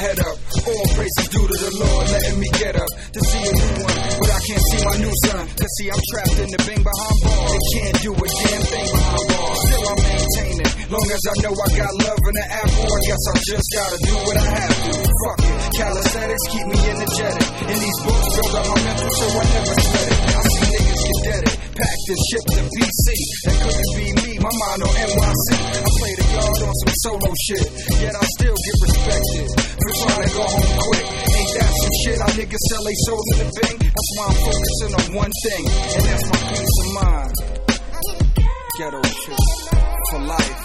head up. All praises due to the Lord, letting me get up to see a new one. But I can't see my new son, cause see I'm trapped in the bang behind bars. They can't do a damn thing behind bars. Still I maintain it, long as I know I got love in the apple. I guess I just gotta do what I have to. Fuck it, calisthenics keep me energetic. And these books build up my mental so I never sweat it. I see niggas get deaded, packed and shipped to BC. That couldn't be me, my mind on NYC. I play the yard on some solo shit, yet I still get respected for trying to go home quick. Ain't that some shit? Our niggas sell they souls in the bang. That's why I'm focusing on one thing, and that's my peace of mind. Ghetto shit for life.